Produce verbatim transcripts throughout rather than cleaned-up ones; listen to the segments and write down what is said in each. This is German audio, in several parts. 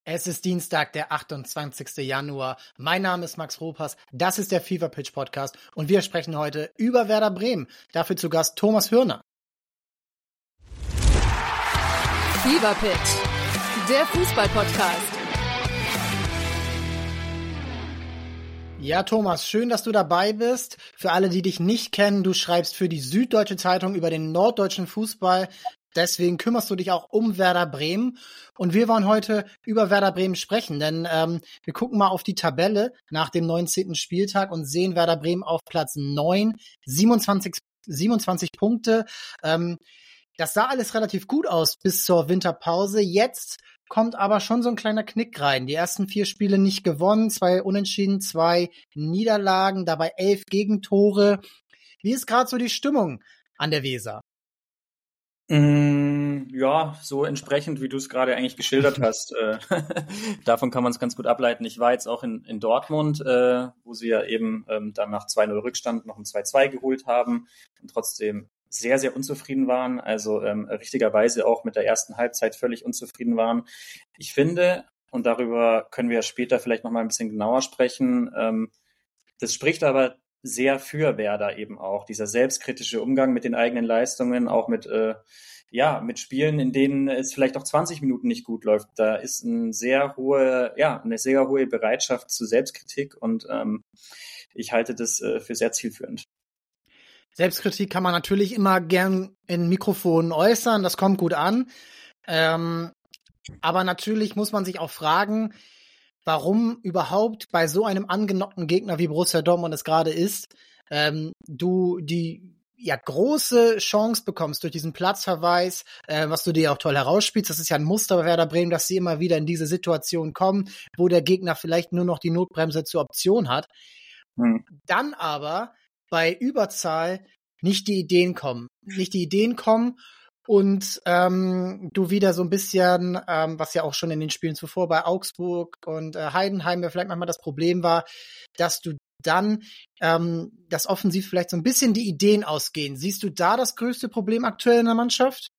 Es ist Dienstag, der achtundzwanzigster Januar. Mein Name ist Max Ropas, das ist der Fever Pitch Podcast und wir sprechen heute über Werder Bremen. Dafür zu Gast Thomas Hürner. Fever Pitch, der Fußball-Podcast. Ja, Thomas, schön, dass du dabei bist. Für alle, die dich nicht kennen, du schreibst für die Süddeutsche Zeitung über den norddeutschen Fußball. Deswegen kümmerst du dich auch um Werder Bremen. Und wir wollen heute über Werder Bremen sprechen, denn ähm, wir gucken mal auf die Tabelle nach dem neunzehnten Spieltag und sehen Werder Bremen auf Platz neun, siebenundzwanzig, siebenundzwanzig Punkte. Ähm, das sah alles relativ gut aus bis zur Winterpause. Jetzt kommt aber schon so ein kleiner Knick rein. Die ersten vier Spiele nicht gewonnen, zwei Unentschieden, zwei Niederlagen, dabei elf Gegentore. Wie ist gerade so die Stimmung an der Weser? Ja, so entsprechend, wie du es gerade eigentlich geschildert hast. äh, davon kann man es ganz gut ableiten. Ich war jetzt auch in, in Dortmund, äh, wo sie ja eben ähm, dann nach zwei null Rückstand noch ein zwei zwei geholt haben und trotzdem sehr, sehr unzufrieden waren. Also ähm, richtigerweise auch mit der ersten Halbzeit völlig unzufrieden waren. Ich finde, und darüber können wir ja später vielleicht noch mal ein bisschen genauer sprechen, ähm, das spricht aber sehr für Werder eben auch, dieser selbstkritische Umgang mit den eigenen Leistungen, auch mit äh, ja mit Spielen, in denen es vielleicht auch zwanzig Minuten nicht gut läuft. Da ist ein sehr hohe, ja eine sehr hohe Bereitschaft zu Selbstkritik und ähm, ich halte das äh, für sehr zielführend. Selbstkritik kann man natürlich immer gern in Mikrofonen äußern, das kommt gut an. Ähm, aber natürlich muss man sich auch fragen, warum überhaupt bei so einem angenockten Gegner wie Borussia Dortmund es gerade ist, ähm, du die ja große Chance bekommst durch diesen Platzverweis, äh, was du dir auch toll herausspielst. Das ist ja ein Muster bei Werder Bremen, dass sie immer wieder in diese Situation kommen, wo der Gegner vielleicht nur noch die Notbremse zur Option hat. Hm. Dann aber bei Überzahl nicht die Ideen kommen. Nicht die Ideen kommen und ähm, du wieder so ein bisschen, ähm, was ja auch schon in den Spielen zuvor bei Augsburg und äh, Heidenheim ja vielleicht manchmal das Problem war, dass du dann ähm, das offensiv vielleicht so ein bisschen die Ideen ausgehen. Siehst du da das größte Problem aktuell in der Mannschaft?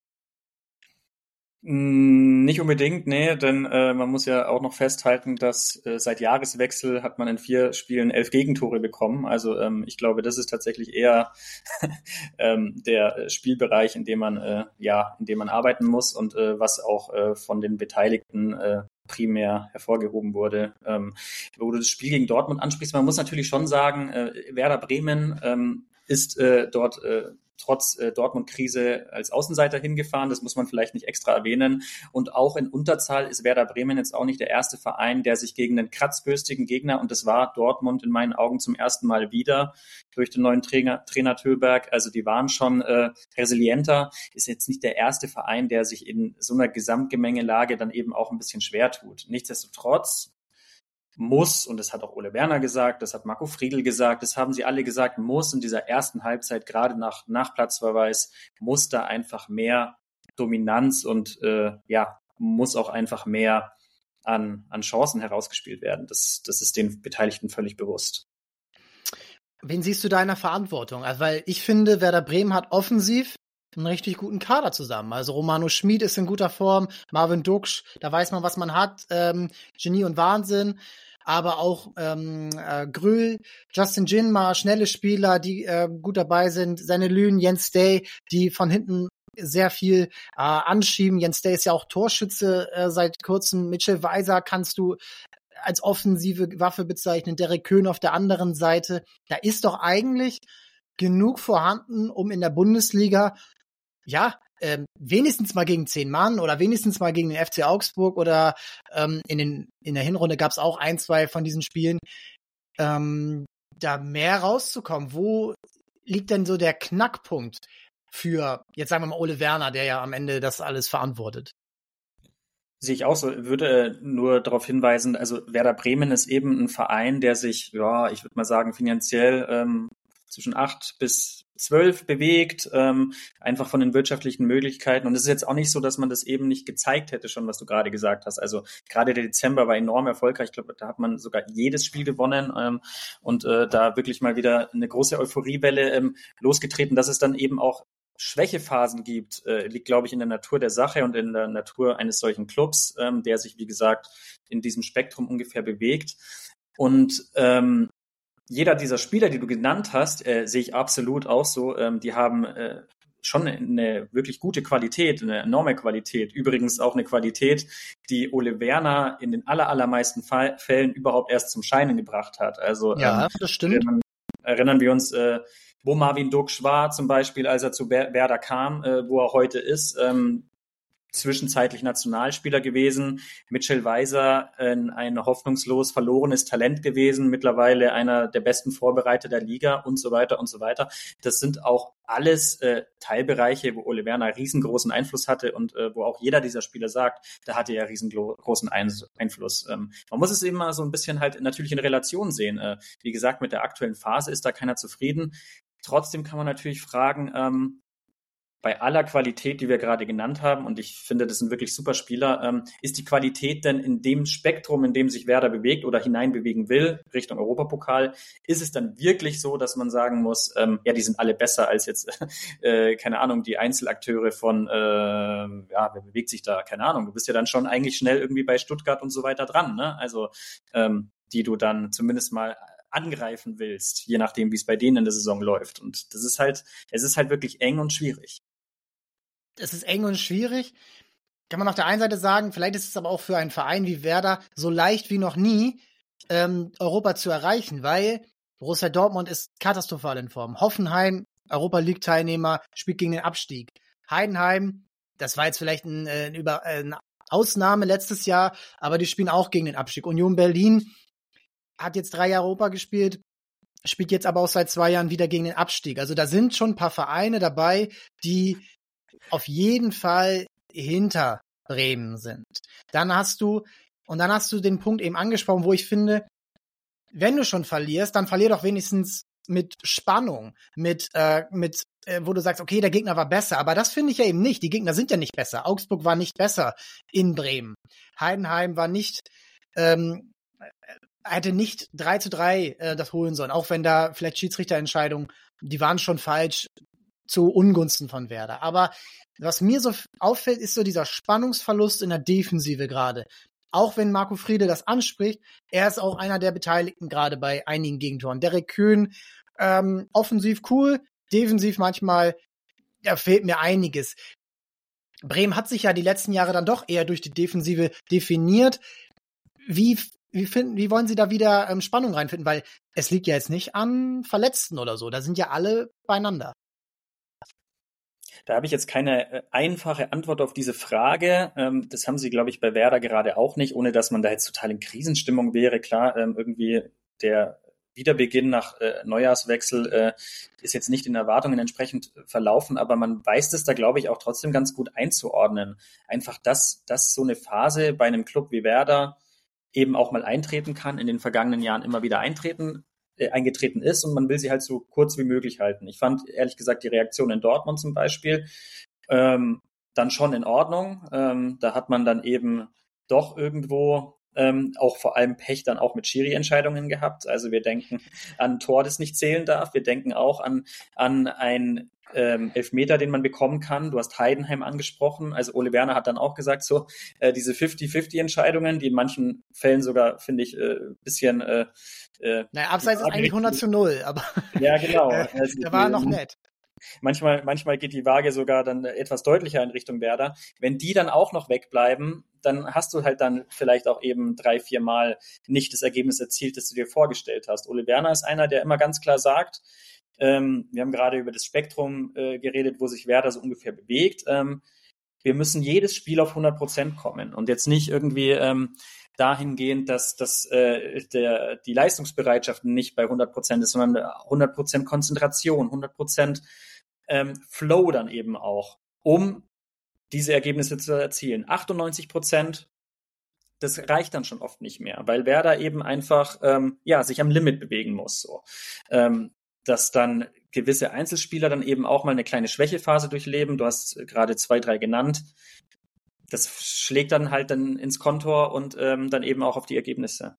Nicht unbedingt, nee, denn äh, man muss ja auch noch festhalten, dass äh, seit Jahreswechsel hat man in vier Spielen elf Gegentore bekommen. Also ähm, ich glaube, das ist tatsächlich eher ähm, der Spielbereich, in dem man äh, ja, in dem man arbeiten muss und äh, was auch äh, von den Beteiligten äh, primär hervorgehoben wurde. Ähm, wo du das Spiel gegen Dortmund ansprichst, man muss natürlich schon sagen, äh, Werder Bremen ähm, ist äh, dort äh, trotz äh, Dortmund-Krise als Außenseiter hingefahren. Das muss man vielleicht nicht extra erwähnen. Und auch in Unterzahl ist Werder Bremen jetzt auch nicht der erste Verein, der sich gegen einen kratzbürstigen Gegner, und das war Dortmund in meinen Augen zum ersten Mal wieder durch den neuen Trainer, Trainer Tölberg, also die waren schon äh, resilienter, ist jetzt nicht der erste Verein, der sich in so einer Gesamtgemengelage dann eben auch ein bisschen schwer tut. Nichtsdestotrotz muss, und das hat auch Ole Werner gesagt, das hat Marco Friedl gesagt, das haben sie alle gesagt, muss in dieser ersten Halbzeit, gerade nach, nach Platzverweis, muss da einfach mehr Dominanz und äh, ja, muss auch einfach mehr an, an Chancen herausgespielt werden. Das, das ist den Beteiligten völlig bewusst. Wen siehst du da in der Verantwortung? Also, weil ich finde, Werder Bremen hat offensiv einen richtig guten Kader zusammen. Also Romano Schmid ist in guter Form, Marvin Duksch, da weiß man, was man hat, ähm, Genie und Wahnsinn, aber auch ähm, äh, Grüll, Justin Jinma, schnelle Spieler, die äh, gut dabei sind, seine Lünen, Jens Day, die von hinten sehr viel äh, anschieben. Jens Day ist ja auch Torschütze äh, seit kurzem. Mitchell Weiser kannst du als offensive Waffe bezeichnen, Derek Köhn auf der anderen Seite. Da ist doch eigentlich genug vorhanden, um in der Bundesliga ja, ähm, wenigstens mal gegen zehn Mann oder wenigstens mal gegen den F C Augsburg oder ähm, in, den, in der Hinrunde gab es auch ein, zwei von diesen Spielen, ähm, da mehr rauszukommen. Wo liegt denn so der Knackpunkt für, jetzt sagen wir mal, Ole Werner, der ja am Ende das alles verantwortet? Sehe ich auch so, würde nur darauf hinweisen, also Werder Bremen ist eben ein Verein, der sich, ja, ich würde mal sagen, finanziell ähm, zwischen acht bis zwölf bewegt, ähm, einfach von den wirtschaftlichen Möglichkeiten. Und es ist jetzt auch nicht so, dass man das eben nicht gezeigt hätte, schon was du gerade gesagt hast. Also gerade der Dezember war enorm erfolgreich. Ich glaube, da hat man sogar jedes Spiel gewonnen ähm, und äh, da wirklich mal wieder eine große Euphoriewelle ähm, losgetreten, dass es dann eben auch Schwächephasen gibt, äh, liegt, glaube ich, in der Natur der Sache und in der Natur eines solchen Clubs, ähm, der sich, wie gesagt, in diesem Spektrum ungefähr bewegt. Und ähm, jeder dieser Spieler, die du genannt hast, äh, sehe ich absolut auch so. Ähm, die haben äh, schon eine wirklich gute Qualität, eine enorme Qualität. Übrigens auch eine Qualität, die Ole Werner in den aller, allermeisten Fall, Fällen überhaupt erst zum Scheinen gebracht hat. Also ja, ähm, das stimmt. Erinnern, erinnern wir uns, äh, wo Marvin Duksch war, zum Beispiel, als er zu Werder kam, äh, wo er heute ist. Ähm, zwischenzeitlich Nationalspieler gewesen, Mitchell Weiser, äh, ein hoffnungslos verlorenes Talent gewesen, mittlerweile einer der besten Vorbereiter der Liga und so weiter und so weiter. Das sind auch alles äh, Teilbereiche, wo Ole Werner riesengroßen Einfluss hatte und äh, wo auch jeder dieser Spieler sagt, da hatte er riesengroßen Ein- Einfluss. Ähm, man muss es eben mal so ein bisschen halt natürlich in Relation sehen. Äh, wie gesagt, mit der aktuellen Phase ist da keiner zufrieden. Trotzdem kann man natürlich fragen, ähm, bei aller Qualität, die wir gerade genannt haben, und ich finde, das sind wirklich super Spieler, ähm, ist die Qualität denn in dem Spektrum, in dem sich Werder bewegt oder hineinbewegen will, Richtung Europapokal, ist es dann wirklich so, dass man sagen muss, ähm, ja, die sind alle besser als jetzt, äh, keine Ahnung, die Einzelakteure von, äh, ja, wer bewegt sich da, keine Ahnung, du bist ja dann schon eigentlich schnell irgendwie bei Stuttgart und so weiter dran, ne? Also, ähm, die du dann zumindest mal angreifen willst, je nachdem, wie es bei denen in der Saison läuft. Und das ist halt, es ist halt wirklich eng und schwierig. Es ist eng und schwierig. Kann man auf der einen Seite sagen, vielleicht ist es aber auch für einen Verein wie Werder so leicht wie noch nie, ähm, Europa zu erreichen, weil Borussia Dortmund ist katastrophal in Form. Hoffenheim, Europa-League-Teilnehmer, spielt gegen den Abstieg. Heidenheim, das war jetzt vielleicht ein, äh, über, äh, eine Ausnahme letztes Jahr, aber die spielen auch gegen den Abstieg. Union Berlin hat jetzt drei Jahre Europa gespielt, spielt jetzt aber auch seit zwei Jahren wieder gegen den Abstieg. Also da sind schon ein paar Vereine dabei, die auf jeden Fall hinter Bremen sind. Dann hast du, und dann hast du den Punkt eben angesprochen, wo ich finde, wenn du schon verlierst, dann verlier doch wenigstens mit Spannung, mit, äh, mit, äh, wo du sagst, okay, der Gegner war besser, aber das finde ich ja eben nicht. Die Gegner sind ja nicht besser. Augsburg war nicht besser in Bremen. Heidenheim war nicht, ähm, hätte nicht drei zu drei äh, das holen sollen, auch wenn da vielleicht Schiedsrichterentscheidungen, die waren schon falsch, zu Ungunsten von Werder. Aber was mir so auffällt, ist so dieser Spannungsverlust in der Defensive gerade. Auch wenn Marco Friedl das anspricht, er ist auch einer der Beteiligten gerade bei einigen Gegentoren. Derek Köhn, ähm, offensiv cool, defensiv manchmal, da fehlt mir einiges. Bremen hat sich ja die letzten Jahre dann doch eher durch die Defensive definiert. Wie Wie, finden, wie wollen Sie da wieder ähm, Spannung reinfinden? Weil es liegt ja jetzt nicht an Verletzten oder so. Da sind ja alle beieinander. Da habe ich jetzt keine äh, einfache Antwort auf diese Frage. Ähm, das haben sie, glaube ich, bei Werder gerade auch nicht, ohne dass man da jetzt total in Krisenstimmung wäre. Klar, ähm, irgendwie der Wiederbeginn nach äh, Neujahrswechsel äh, ist jetzt nicht den Erwartungen entsprechend verlaufen, aber man weiß das da, glaube ich, auch trotzdem ganz gut einzuordnen. Einfach, dass, dass so eine Phase bei einem Club wie Werder eben auch mal eintreten kann, in den vergangenen Jahren immer wieder eintreten, äh, eingetreten ist und man will sie halt so kurz wie möglich halten. Ich fand, ehrlich gesagt, die Reaktion in Dortmund zum Beispiel ähm, dann schon in Ordnung. Ähm, da hat man dann eben doch irgendwo ähm, auch vor allem Pech dann auch mit Schiri-Entscheidungen gehabt. Also wir denken an ein Tor, das nicht zählen darf. Wir denken auch an, an ein Ähm, Elfmeter, den man bekommen kann. Du hast Heidenheim angesprochen. Also Ole Werner hat dann auch gesagt, so äh, diese fünfzig-fünfzig-Entscheidungen, die in manchen Fällen sogar, finde ich, ein äh, bisschen äh, äh, naja, abseits ist eigentlich hundert zu null, aber ja, genau. Also, der war noch nett. Manchmal, manchmal geht die Waage sogar dann etwas deutlicher in Richtung Werder. Wenn die dann auch noch wegbleiben, dann hast du halt dann vielleicht auch eben drei, vier Mal nicht das Ergebnis erzielt, das du dir vorgestellt hast. Ole Werner ist einer, der immer ganz klar sagt, Ähm, wir haben gerade über das Spektrum äh, geredet, wo sich Werder so ungefähr bewegt. Ähm, wir müssen jedes Spiel auf hundert Prozent kommen und jetzt nicht irgendwie ähm, dahingehend, dass, dass äh, der, die Leistungsbereitschaft nicht bei hundert Prozent ist, sondern hundert Prozent Konzentration, hundert Prozent ähm, Flow dann eben auch, um diese Ergebnisse zu erzielen. achtundneunzig Prozent, das reicht dann schon oft nicht mehr, weil Werder eben einfach ähm, ja sich am Limit bewegen muss. So. Ähm, dass dann gewisse Einzelspieler dann eben auch mal eine kleine Schwächephase durchleben. Du hast gerade zwei, drei genannt. Das schlägt dann halt dann ins Kontor und ähm, dann eben auch auf die Ergebnisse.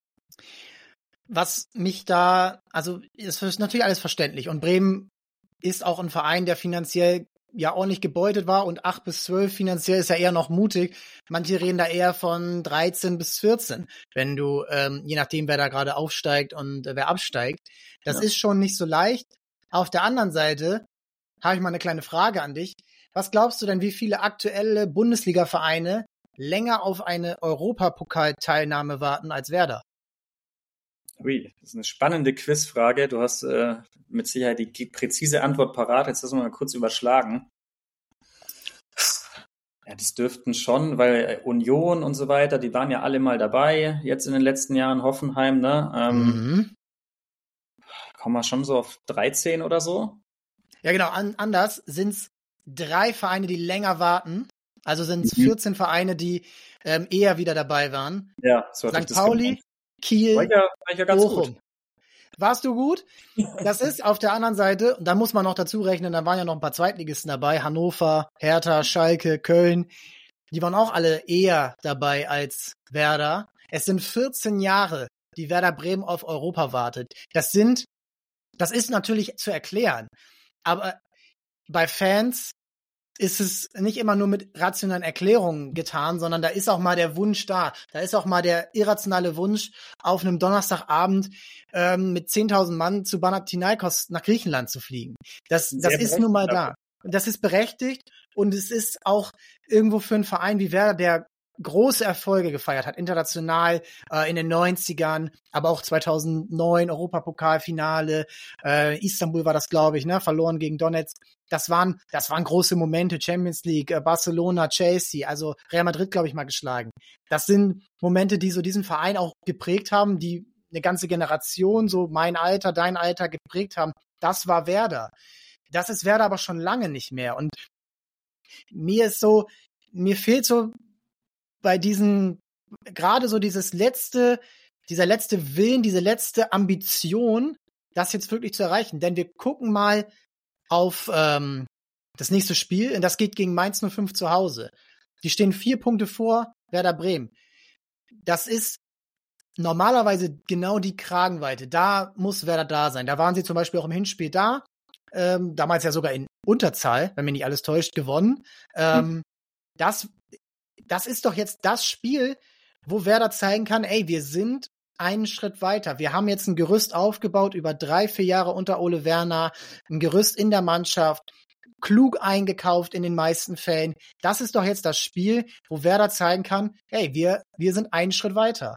Was mich da, also es ist natürlich alles verständlich und Bremen ist auch ein Verein, der finanziell ja ordentlich gebeutet war und acht bis zwölf finanziell ist ja eher noch mutig. Manche reden da eher von dreizehn bis vierzehn, wenn du, ähm, je nachdem, wer da gerade aufsteigt und äh, wer absteigt. Das Ja. ist schon nicht so leicht. Auf der anderen Seite habe ich mal eine kleine Frage an dich. Was glaubst du denn, wie viele aktuelle Bundesliga-Vereine länger auf eine Europapokal-Teilnahme warten als Werder? Ui, das ist eine spannende Quizfrage. Du hast äh, mit Sicherheit die präzise Antwort parat. Jetzt lassen wir mal kurz überschlagen. Ja, das dürften schon, weil Union und so weiter, die waren ja alle mal dabei, jetzt in den letzten Jahren, Hoffenheim, ne? Ähm, Mhm. Kommen wir schon so auf dreizehn oder so? Ja, genau. An, anders sind es drei Vereine, die länger warten. Also sind es Mhm. vierzehn Vereine, die ähm, eher wieder dabei waren. Ja, so hatte ich Sankt das Pauli, gemeint. Kiel, War ich ja, war ich ja ganz Bochum. gut. Warst du gut? Das ist auf der anderen Seite, und da muss man noch dazu rechnen, da waren ja noch ein paar Zweitligisten dabei, Hannover, Hertha, Schalke, Köln. Die waren auch alle eher dabei als Werder. Es sind vierzehn Jahre, die Werder Bremen auf Europa wartet. Das sind, das ist natürlich zu erklären. Aber bei Fans ist es nicht immer nur mit rationalen Erklärungen getan, sondern da ist auch mal der Wunsch da. Da ist auch mal der irrationale Wunsch, auf einem Donnerstagabend ähm, mit zehntausend Mann zu Panathinaikos nach Griechenland zu fliegen. Das, das ist nun mal da. Und das ist berechtigt und es ist auch irgendwo für einen Verein wie Werder, der große Erfolge gefeiert hat, international äh, in den neunzigern, aber auch zweitausendneun Europapokalfinale, äh, Istanbul war das, glaube ich, ne, verloren gegen Donetsk. Das waren, das waren große Momente, Champions League, äh, Barcelona, Chelsea, also Real Madrid, glaube ich, mal geschlagen. Das sind Momente, die so diesen Verein auch geprägt haben, die eine ganze Generation, so mein Alter, dein Alter geprägt haben. Das war Werder. Das ist Werder aber schon lange nicht mehr. Und mir ist so, mir fehlt so bei diesen, gerade so dieses letzte, dieser letzte Willen, diese letzte Ambition, das jetzt wirklich zu erreichen. Denn wir gucken mal auf ähm, das nächste Spiel, und das geht gegen Mainz null fünf zu Hause. Die stehen vier Punkte vor Werder Bremen. Das ist normalerweise genau die Kragenweite. Da muss Werder da sein. Da waren sie zum Beispiel auch im Hinspiel da. Ähm, damals ja sogar in Unterzahl, wenn mich nicht alles täuscht, gewonnen. Ähm, hm. Das Das ist doch jetzt das Spiel, wo Werder zeigen kann, ey, wir sind einen Schritt weiter. Wir haben jetzt ein Gerüst aufgebaut über drei, vier Jahre unter Ole Werner, ein Gerüst in der Mannschaft, klug eingekauft in den meisten Fällen. Das ist doch jetzt das Spiel, wo Werder zeigen kann, ey, wir, wir sind einen Schritt weiter.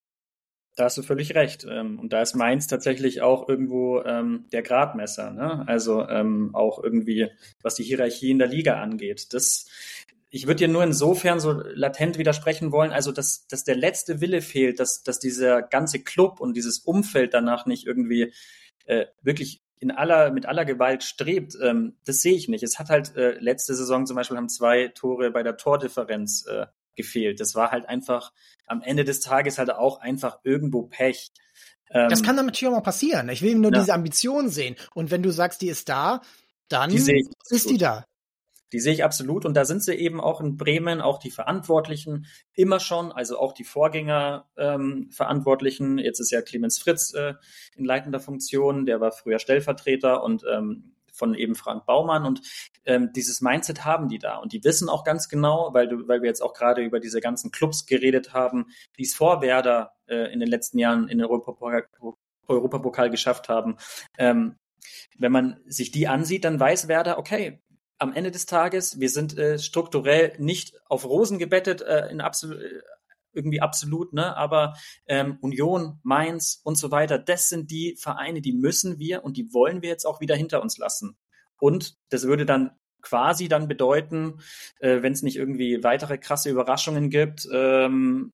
Da hast du völlig recht. Und da ist Mainz tatsächlich auch irgendwo ähm, der Gradmesser, ne? Also ähm, auch irgendwie, was die Hierarchie in der Liga angeht. Das Ich würde dir nur insofern so latent widersprechen wollen, also dass, dass der letzte Wille fehlt, dass, dass dieser ganze Club und dieses Umfeld danach nicht irgendwie äh, wirklich in aller, mit aller Gewalt strebt, ähm, das sehe ich nicht. Es hat halt äh, letzte Saison zum Beispiel haben zwei Tore bei der Tordifferenz äh, gefehlt. Das war halt einfach am Ende des Tages halt auch einfach irgendwo Pech. Ähm, das kann dann natürlich auch mal passieren. Ich will nur ja. diese Ambition sehen. Und wenn du sagst, die ist da, dann die sehe ich ist die da. Die sehe ich absolut. Und da sind sie eben auch in Bremen, auch die Verantwortlichen, immer schon, also auch die Vorgänger-Verantwortlichen. Ähm, Jetzt ist ja Clemens Fritz äh, in leitender Funktion, der war früher Stellvertreter und ähm, von eben Frank Baumann. Und ähm, dieses Mindset haben die da. Und die wissen auch ganz genau, weil, du, weil wir jetzt auch gerade über diese ganzen Clubs geredet haben, die es vor Werder äh, in den letzten Jahren in den Europapokal, Europapokal geschafft haben. Ähm, wenn man sich die ansieht, dann weiß Werder, okay, am Ende des Tages, wir sind äh, strukturell nicht auf Rosen gebettet, äh, in absolut, äh, irgendwie absolut, ne? Aber ähm, Union, Mainz und so weiter, das sind die Vereine, die müssen wir und die wollen wir jetzt auch wieder hinter uns lassen. Und das würde dann quasi dann bedeuten, äh, wenn es nicht irgendwie weitere krasse Überraschungen gibt ähm,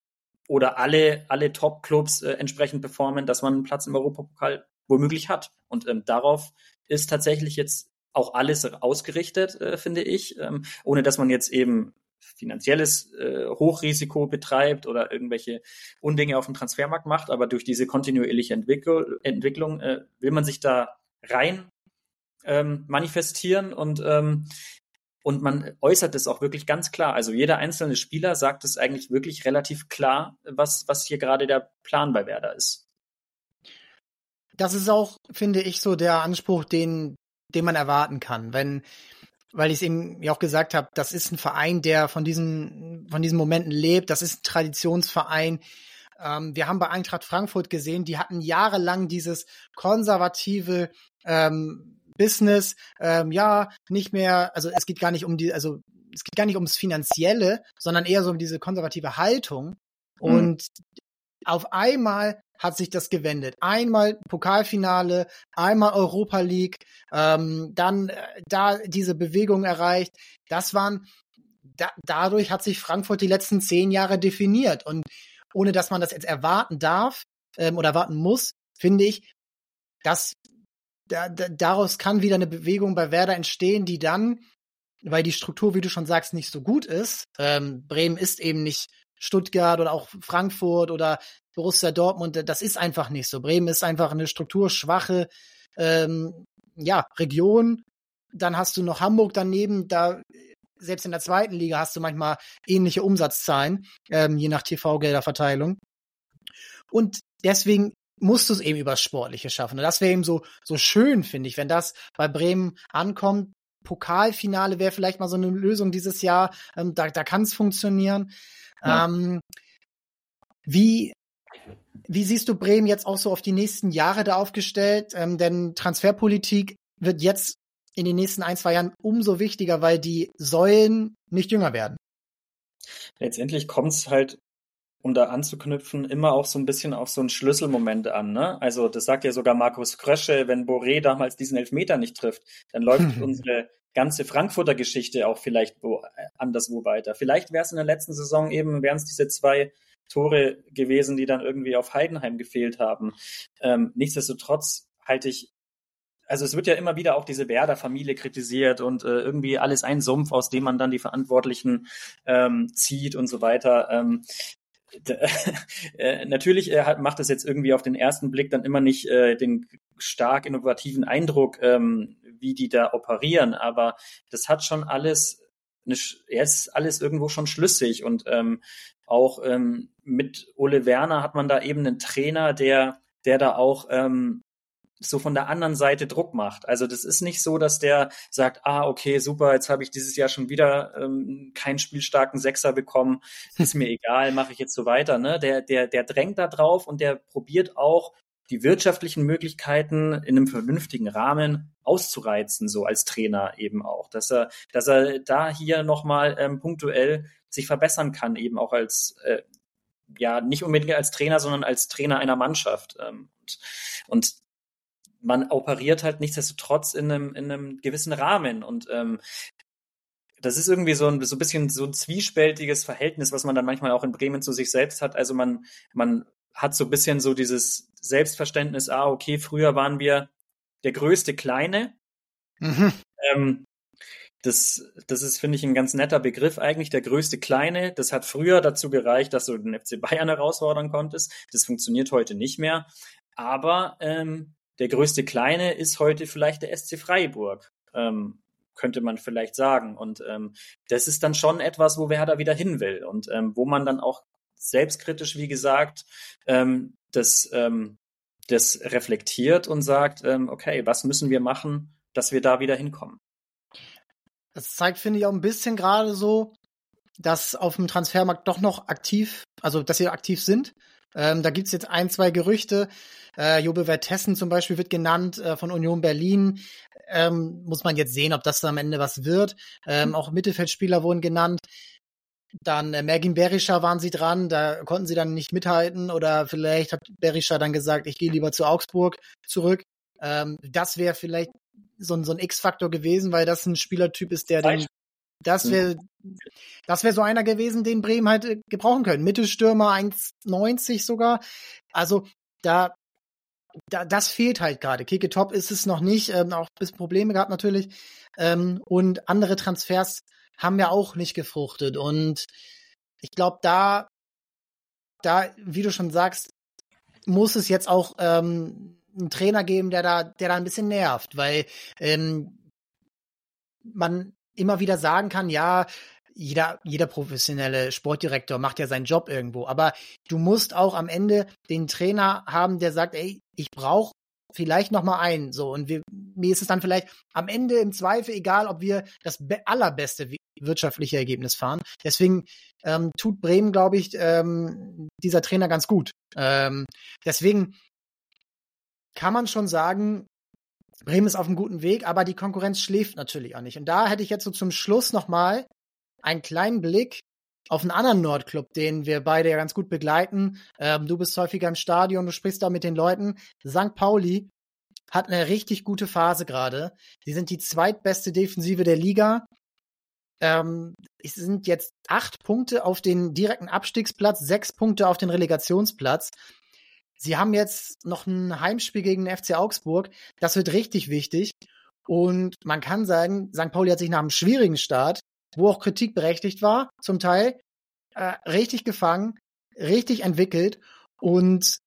oder alle alle Top-Clubs äh, entsprechend performen, dass man einen Platz im Europapokal womöglich hat. Und ähm, darauf ist tatsächlich jetzt auch alles ausgerichtet, äh, finde ich, ähm, ohne dass man jetzt eben finanzielles äh, Hochrisiko betreibt oder irgendwelche Undinge auf dem Transfermarkt macht, aber durch diese kontinuierliche Entwicklung, Entwicklung äh, will man sich da rein ähm, manifestieren und ähm, und man äußert es auch wirklich ganz klar. Also jeder einzelne Spieler sagt es eigentlich wirklich relativ klar, was was hier gerade der Plan bei Werder ist. Das ist auch, finde ich, so der Anspruch, den den man erwarten kann. Wenn weil ich es eben ja auch gesagt habe, das ist ein Verein, der von diesen, von diesen Momenten lebt. Das ist ein Traditionsverein. Ähm, wir haben bei Eintracht Frankfurt gesehen, die hatten jahrelang dieses konservative ähm, Business. Ähm, ja, nicht mehr, also es geht gar nicht um die, also es geht gar nicht ums Finanzielle, sondern eher so um diese konservative Haltung. Mhm. Und auf einmal hat sich das gewendet. Einmal Pokalfinale, einmal Europa League, ähm, dann äh, da diese Bewegung erreicht. Das waren, da, dadurch hat sich Frankfurt die letzten zehn Jahre definiert. Und ohne dass man das jetzt erwarten darf ähm, oder erwarten muss, finde ich, dass da, da, daraus kann wieder eine Bewegung bei Werder entstehen, die dann, weil die Struktur, wie du schon sagst, nicht so gut ist. Ähm, Bremen ist eben nicht Stuttgart oder auch Frankfurt oder Borussia Dortmund, das ist einfach nicht so. Bremen ist einfach eine strukturschwache ähm, ja, Region. Dann hast du noch Hamburg daneben, da selbst in der zweiten Liga hast du manchmal ähnliche Umsatzzahlen, ähm, je nach T V-Gelderverteilung. Und deswegen musst du es eben übers Sportliche schaffen. Und das wäre eben so, so schön, finde ich, wenn das bei Bremen ankommt. Pokalfinale wäre vielleicht mal so eine Lösung dieses Jahr. Ähm, da da kann es funktionieren. Ja. Ähm, wie, wie siehst du Bremen jetzt auch so auf die nächsten Jahre da aufgestellt? Ähm, denn Transferpolitik wird jetzt in den nächsten ein, zwei Jahren umso wichtiger, weil die Säulen nicht jünger werden. Letztendlich kommt es halt, um da anzuknüpfen, immer auch so ein bisschen auf so einen Schlüsselmoment an, ne? Also das sagt ja sogar Markus Krösche, wenn Boré damals diesen Elfmeter nicht trifft, dann läuft unsere ganze Frankfurter Geschichte auch vielleicht wo, anderswo weiter. Vielleicht wäre es in der letzten Saison eben, wären es diese zwei Tore gewesen, die dann irgendwie auf Heidenheim gefehlt haben. Ähm, nichtsdestotrotz halte ich, also es wird ja immer wieder auch diese Werder-Familie kritisiert und äh, irgendwie alles ein Sumpf, aus dem man dann die Verantwortlichen ähm, zieht und so weiter. Ähm, äh, natürlich äh, macht es jetzt irgendwie auf den ersten Blick dann immer nicht äh, den stark innovativen Eindruck, ähm, wie die da operieren, aber das hat schon alles, eine, ja, ist alles irgendwo schon schlüssig und ähm, auch ähm, mit Ole Werner hat man da eben einen Trainer, der, der da auch ähm, so von der anderen Seite Druck macht. Also das ist nicht so, dass der sagt, ah, okay, super, jetzt habe ich dieses Jahr schon wieder ähm, keinen spielstarken Sechser bekommen, ist mir egal, mache ich jetzt so weiter. Ne? Der, der, der drängt da drauf und der probiert auch, die wirtschaftlichen Möglichkeiten in einem vernünftigen Rahmen auszureizen, so als Trainer eben auch. Dass er, dass er da hier nochmal ähm, punktuell sich verbessern kann, eben auch als, äh, ja, nicht unbedingt als Trainer, sondern als Trainer einer Mannschaft. Ähm, und, und man operiert halt nichtsdestotrotz in einem, in einem gewissen Rahmen und ähm, das ist irgendwie so ein, so ein bisschen so ein zwiespältiges Verhältnis, was man dann manchmal auch in Bremen zu sich selbst hat. Also man, man hat so ein bisschen so dieses Selbstverständnis, ah, okay, früher waren wir der größte Kleine. Mhm. Ähm, das, das ist, finde ich, ein ganz netter Begriff eigentlich, der größte Kleine. Das hat früher dazu gereicht, dass du den F C Bayern herausfordern konntest. Das funktioniert heute nicht mehr. Aber ähm, der größte Kleine ist heute vielleicht der S C Freiburg, ähm, könnte man vielleicht sagen. Und ähm, das ist dann schon etwas, wo Werder wieder hin will und ähm, wo man dann auch selbstkritisch, wie gesagt, ähm, das, ähm, das reflektiert und sagt, ähm, okay, was müssen wir machen, dass wir da wieder hinkommen? Das zeigt, finde ich, auch ein bisschen gerade so, dass auf dem Transfermarkt doch noch aktiv, also dass sie aktiv sind. Ähm, da gibt's jetzt ein, zwei Gerüchte. Äh, Jobe Vertessen zum Beispiel wird genannt äh, von Union Berlin. Ähm, muss man jetzt sehen, ob das am Ende was wird. Ähm, auch Mittelfeldspieler wurden genannt. Dann äh, Mergin Berisha waren sie dran, da konnten sie dann nicht mithalten oder vielleicht hat Berisha dann gesagt, ich gehe lieber zu Augsburg zurück. Ähm, das wäre vielleicht so ein, so ein X-Faktor gewesen, weil das ein Spielertyp ist, der den, das wäre das wäre so einer gewesen, den Bremen halt äh, gebrauchen können. Mittelstürmer eins neunzig sogar. Also da, da das fehlt halt gerade. Keke Top ist es noch nicht, ähm, auch ein bisschen Probleme gehabt natürlich. Ähm, und andere Transfers haben ja auch nicht gefruchtet. Und ich glaube, da, da, wie du schon sagst, muss es jetzt auch ähm, einen Trainer geben, der da, der da ein bisschen nervt, weil ähm, man immer wieder sagen kann, ja, jeder, jeder professionelle Sportdirektor macht ja seinen Job irgendwo, aber du musst auch am Ende den Trainer haben, der sagt, ey, ich brauche vielleicht noch mal ein. So, und wir, mir ist es dann vielleicht am Ende im Zweifel egal, ob wir das be- allerbeste wirtschaftliche Ergebnis fahren. Deswegen ähm, tut Bremen, glaube ich, ähm, dieser Trainer ganz gut. Ähm, deswegen kann man schon sagen, Bremen ist auf einem guten Weg, aber die Konkurrenz schläft natürlich auch nicht. Und da hätte ich jetzt so zum Schluss noch mal einen kleinen Blick auf einen anderen Nordclub, den wir beide ja ganz gut begleiten. Ähm, du bist häufiger im Stadion, du sprichst da mit den Leuten. Sankt Pauli hat eine richtig gute Phase gerade. Sie sind die zweitbeste Defensive der Liga. Ähm, es sind jetzt acht Punkte auf den direkten Abstiegsplatz, sechs Punkte auf den Relegationsplatz. Sie haben jetzt noch ein Heimspiel gegen den F C Augsburg. Das wird richtig wichtig. Und man kann sagen, Sankt Pauli hat sich nach einem schwierigen Start, wo auch Kritik berechtigt war, zum Teil, äh, richtig gefangen, richtig entwickelt. Und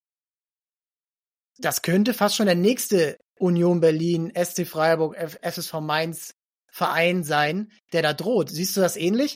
das könnte fast schon der nächste Union Berlin, S C Freiburg, F S V Mainz Verein sein, der da droht. Siehst du das ähnlich?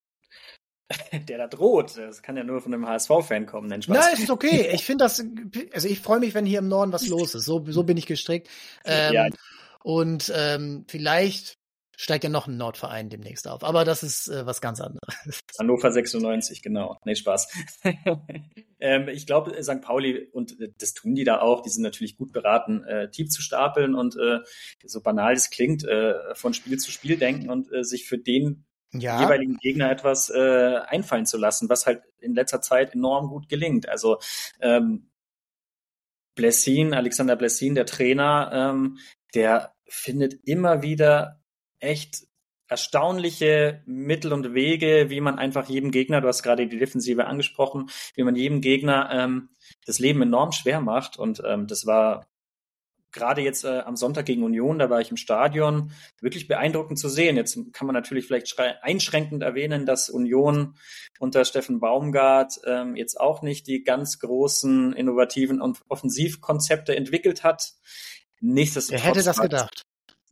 Der da droht. Das kann ja nur von einem H S V-Fan kommen. Nein, Spaß. Nein, ist okay. Ich finde das, also ich freue mich, wenn hier im Norden was los ist. So, so bin ich gestrickt. Ähm, Ja. Und ähm, vielleicht steigt ja noch ein Nordverein demnächst auf. Aber das ist äh, was ganz anderes. Hannover sechsundneunzig, genau. Nee, Spaß. ähm, ich glaube, Sankt Pauli, und äh, das tun die da auch, die sind natürlich gut beraten, äh, tief zu stapeln und äh, so banal es klingt, äh, von Spiel zu Spiel denken und äh, sich für den Ja, jeweiligen Gegner etwas äh, einfallen zu lassen, was halt in letzter Zeit enorm gut gelingt. Also ähm, Blessin, Alexander Blessin, der Trainer, ähm, der findet immer wieder echt erstaunliche Mittel und Wege, wie man einfach jedem Gegner, du hast gerade die Defensive angesprochen, wie man jedem Gegner ähm, das Leben enorm schwer macht. Und ähm, das war gerade jetzt äh, am Sonntag gegen Union, da war ich im Stadion, wirklich beeindruckend zu sehen. Jetzt kann man natürlich vielleicht einschränkend erwähnen, dass Union unter Steffen Baumgart ähm, jetzt auch nicht die ganz großen, innovativen und Offensivkonzepte entwickelt hat. Nichtsdestotrotz, wer hätte das gedacht?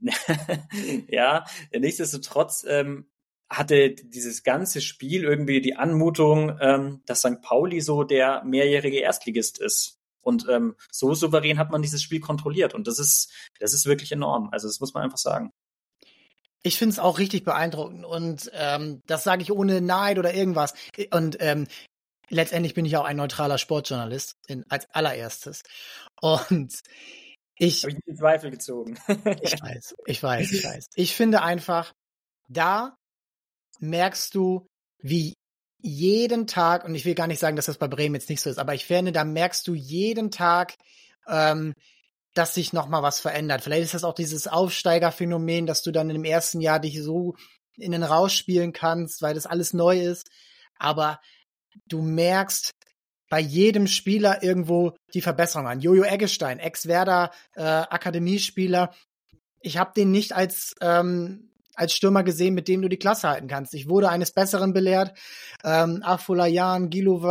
ja, nichtsdestotrotz ähm, hatte dieses ganze Spiel irgendwie die Anmutung, ähm, dass Sankt Pauli so der mehrjährige Erstligist ist. Und ähm, so souverän hat man dieses Spiel kontrolliert. Und das ist, das ist wirklich enorm. Also das muss man einfach sagen. Ich finde es auch richtig beeindruckend. Und ähm, das sage ich ohne Neid oder irgendwas. Und ähm, letztendlich bin ich auch ein neutraler Sportjournalist in, als allererstes. Und ich, habe ich in Zweifel gezogen. ich weiß, ich weiß, ich weiß. Ich finde einfach, da merkst du, wie jeden Tag, und ich will gar nicht sagen, dass das bei Bremen jetzt nicht so ist, aber ich finde, da merkst du jeden Tag, ähm, dass sich noch mal was verändert. Vielleicht ist das auch dieses Aufsteigerphänomen, dass du dann im ersten Jahr dich so in den Rausch spielen kannst, weil das alles neu ist. Aber du merkst bei jedem Spieler irgendwo die Verbesserung an. Jojo Eggestein, Ex-Werder äh, Akademiespieler. Ich habe den nicht als ähm, als Stürmer gesehen, mit dem du die Klasse halten kannst. Ich wurde eines Besseren belehrt. Ähm, Afolayan,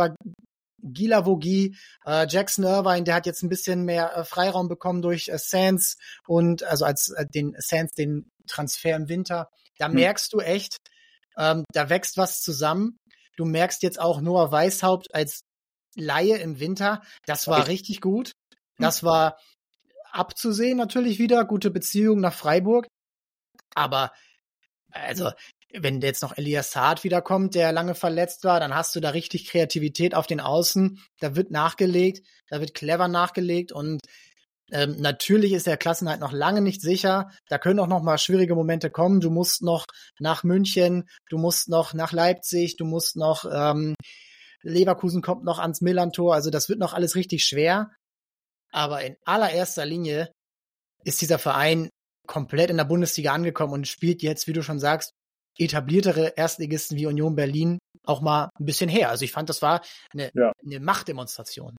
Gilavogi, äh, Jackson Irvine, der hat jetzt ein bisschen mehr äh, Freiraum bekommen durch äh, Sands und also als äh, den Sands den Transfer im Winter. Da hm. merkst du echt, ähm, da wächst was zusammen. Du merkst jetzt auch Noah Weishaupt als Laie im Winter. Das war richtig gut. Das war abzusehen natürlich wieder. Gute Beziehung nach Freiburg. Aber also, wenn jetzt noch Elias Saad wiederkommt, der lange verletzt war, dann hast du da richtig Kreativität auf den Außen. Da wird nachgelegt, da wird clever nachgelegt und ähm, natürlich ist der Klassenerhalt noch lange nicht sicher. Da können auch noch mal schwierige Momente kommen. Du musst noch nach München, du musst noch nach Leipzig, du musst noch ähm, Leverkusen kommt noch ans Millantor. Also das wird noch alles richtig schwer. Aber in allererster Linie ist dieser Verein komplett in der Bundesliga angekommen und spielt jetzt, wie du schon sagst, etabliertere Erstligisten wie Union Berlin auch mal ein bisschen her. Also ich fand, das war eine, ja. eine Machtdemonstration.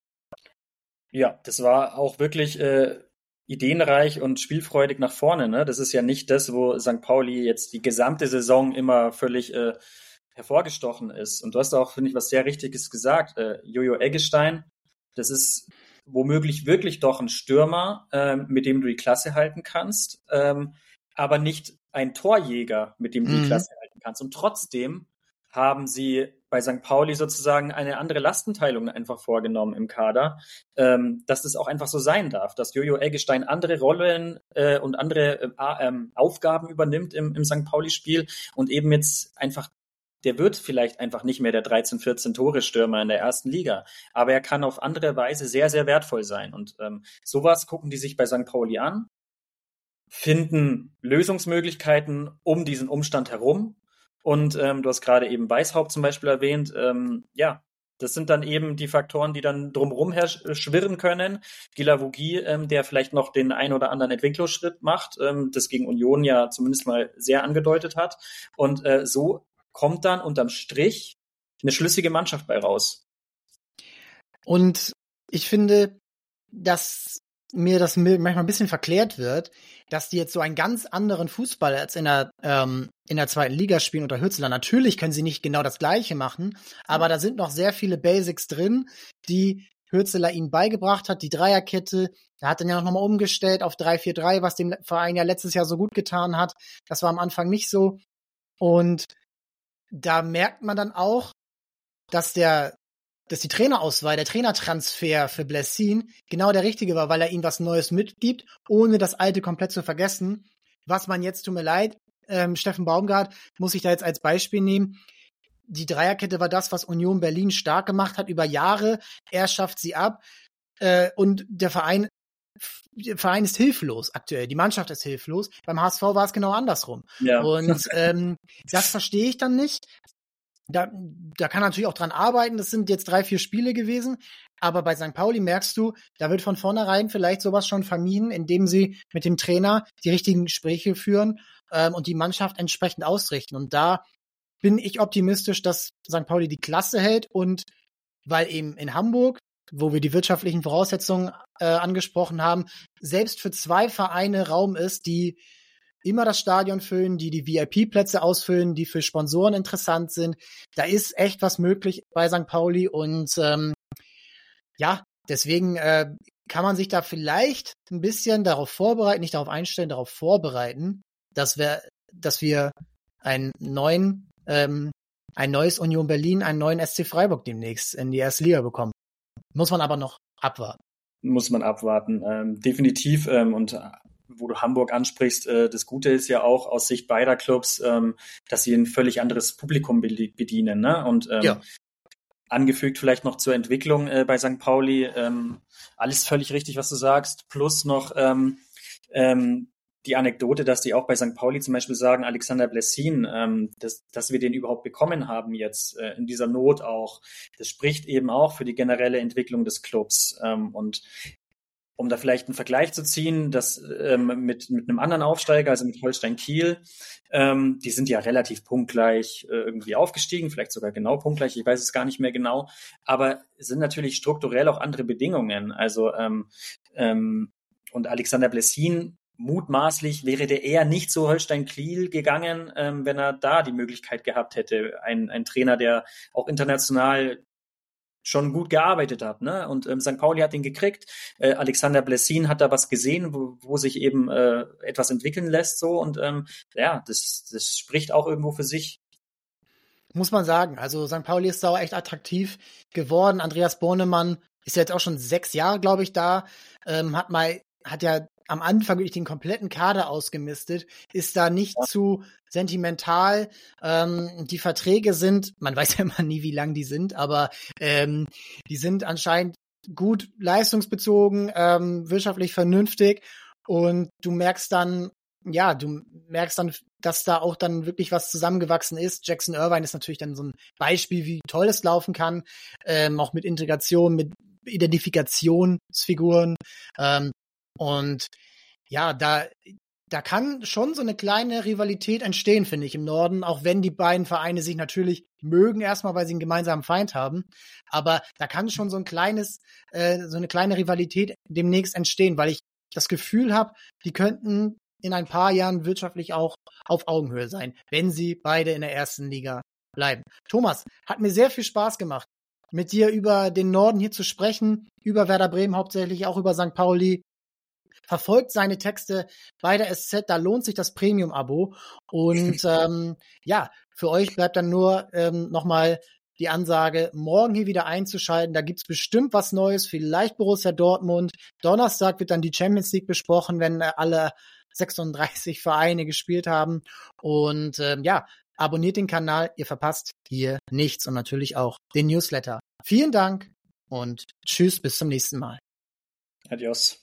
Ja, das war auch wirklich äh, ideenreich und spielfreudig nach vorne. Ne? Das ist ja nicht das, wo Sankt Pauli jetzt die gesamte Saison immer völlig äh, hervorgestochen ist. Und du hast auch, finde ich, was sehr Richtiges gesagt. Äh, Jojo Eggestein, das ist womöglich wirklich doch ein Stürmer, ähm, mit dem du die Klasse halten kannst, ähm, aber nicht ein Torjäger, mit dem du mhm. die Klasse halten kannst. Und trotzdem haben sie bei Sankt Pauli sozusagen eine andere Lastenteilung einfach vorgenommen im Kader, ähm, dass das auch einfach so sein darf, dass Jojo Eggestein andere Rollen äh, und andere äh, ähm, Aufgaben übernimmt im, im Sankt Pauli-Spiel und eben jetzt einfach, der wird vielleicht einfach nicht mehr der dreizehn, vierzehn Tore-Stürmer in der ersten Liga, aber er kann auf andere Weise sehr, sehr wertvoll sein und ähm, sowas gucken die sich bei Sankt Pauli an, finden Lösungsmöglichkeiten um diesen Umstand herum. Und ähm, du hast gerade eben Weishaupt zum Beispiel erwähnt. Ähm, ja, das sind dann eben die Faktoren, die dann drumherum her schwirren können. Guilavogui, ähm, der vielleicht noch den ein oder anderen Entwicklungsschritt macht, ähm, das gegen Union ja zumindest mal sehr angedeutet hat. Und äh, so kommt dann unterm Strich eine schlüssige Mannschaft bei raus. Und ich finde, dass mir das manchmal ein bisschen verklärt wird, dass die jetzt so einen ganz anderen Fußball als in der ähm, in der zweiten Liga spielen unter Hützler. Natürlich können sie nicht genau das Gleiche machen, aber da sind noch sehr viele Basics drin, die Hützler ihnen beigebracht hat. Die Dreierkette, er hat dann ja noch mal umgestellt auf drei vier drei, was dem Verein ja letztes Jahr so gut getan hat. Das war am Anfang nicht so. Und da merkt man dann auch, dass der dass die Trainerauswahl, der Trainertransfer für Blessin genau der richtige war, weil er ihm was Neues mitgibt, ohne das Alte komplett zu vergessen. Was man jetzt, tut mir leid, ähm, Steffen Baumgart muss ich da jetzt als Beispiel nehmen. Die Dreierkette war das, was Union Berlin stark gemacht hat über Jahre. Er schafft sie ab äh, und der Verein, der Verein ist hilflos aktuell. Die Mannschaft ist hilflos. Beim H S V war es genau andersrum. Ja. Und ähm, das verstehe ich dann nicht. Da, da kann er natürlich auch dran arbeiten. Das sind jetzt drei, vier Spiele gewesen. Aber bei Sankt Pauli merkst du, da wird von vornherein vielleicht sowas schon vermieden, indem sie mit dem Trainer die richtigen Gespräche führen ähm, und die Mannschaft entsprechend ausrichten. Und da bin ich optimistisch, dass Sankt Pauli die Klasse hält. Und weil eben in Hamburg, wo wir die wirtschaftlichen Voraussetzungen äh, angesprochen haben, selbst für zwei Vereine Raum ist, die immer das Stadion füllen, die die V I P-Plätze ausfüllen, die für Sponsoren interessant sind. Da ist echt was möglich bei Sankt Pauli und ähm, ja, deswegen äh, kann man sich da vielleicht ein bisschen darauf vorbereiten, nicht darauf einstellen, darauf vorbereiten, dass wir, dass wir einen neuen, ähm, ein neues Union Berlin, einen neuen S C Freiburg demnächst in die erste Liga bekommen. Muss man aber noch abwarten. Muss man abwarten, ähm, definitiv ähm, und wo du Hamburg ansprichst, äh, das Gute ist ja auch aus Sicht beider Clubs, ähm, dass sie ein völlig anderes Publikum bedienen, ne? Und ähm, ja. Angefügt vielleicht noch zur Entwicklung äh, bei Sankt Pauli, ähm, alles völlig richtig, was du sagst, plus noch ähm, ähm, die Anekdote, dass die auch bei Sankt Pauli zum Beispiel sagen, Alexander Blessin, ähm, dass, dass wir den überhaupt bekommen haben jetzt äh, in dieser Not auch, das spricht eben auch für die generelle Entwicklung des Clubs ähm, und um da vielleicht einen Vergleich zu ziehen, das ähm, mit mit einem anderen Aufsteiger, also mit Holstein Kiel, ähm, die sind ja relativ punktgleich äh, irgendwie aufgestiegen, vielleicht sogar genau punktgleich, ich weiß es gar nicht mehr genau, aber es sind natürlich strukturell auch andere Bedingungen. Also ähm, ähm, und Alexander Blessin, mutmaßlich wäre der eher nicht zu Holstein Kiel gegangen, ähm, wenn er da die Möglichkeit gehabt hätte. Ein, ein Trainer, der auch international schon gut gearbeitet hat, ne? Und ähm, Sankt Pauli hat ihn gekriegt. Äh, Alexander Blessin hat da was gesehen, wo, wo sich eben äh, etwas entwickeln lässt, so und ähm, ja, das, das spricht auch irgendwo für sich. Muss man sagen. Also Sankt Pauli ist da auch echt attraktiv geworden. Andreas Bornemann ist ja jetzt auch schon sechs Jahre, glaube ich, da. Ähm, hat mal, hat ja am Anfang wirklich den kompletten Kader ausgemistet, ist da nicht ja. zu sentimental. Ähm, die Verträge sind, man weiß ja immer nie, wie lang die sind, aber ähm, die sind anscheinend gut leistungsbezogen, ähm, wirtschaftlich vernünftig und du merkst dann, ja, du merkst dann, dass da auch dann wirklich was zusammengewachsen ist. Jackson Irvine ist natürlich dann so ein Beispiel, wie toll es laufen kann, ähm, auch mit Integration, mit Identifikationsfiguren, ähm, und ja, da, da kann schon so eine kleine Rivalität entstehen, finde ich, im Norden, auch wenn die beiden Vereine sich natürlich mögen erstmal, weil sie einen gemeinsamen Feind haben. Aber da kann schon so ein kleines, äh, so eine kleine Rivalität demnächst entstehen, weil ich das Gefühl habe, die könnten in ein paar Jahren wirtschaftlich auch auf Augenhöhe sein, wenn sie beide in der ersten Liga bleiben. Thomas, hat mir sehr viel Spaß gemacht, mit dir über den Norden hier zu sprechen, über Werder Bremen hauptsächlich, auch über Sankt Pauli. Verfolgt seine Texte bei der S Z, da lohnt sich das Premium-Abo. Und ähm, ja, für euch bleibt dann nur ähm, nochmal die Ansage, morgen hier wieder einzuschalten. Da gibt's bestimmt was Neues, vielleicht Borussia Dortmund. Donnerstag wird dann die Champions League besprochen, wenn äh, alle sechsunddreißig Vereine gespielt haben. Und ähm, ja, abonniert den Kanal, ihr verpasst hier nichts und natürlich auch den Newsletter. Vielen Dank und tschüss, bis zum nächsten Mal. Adios.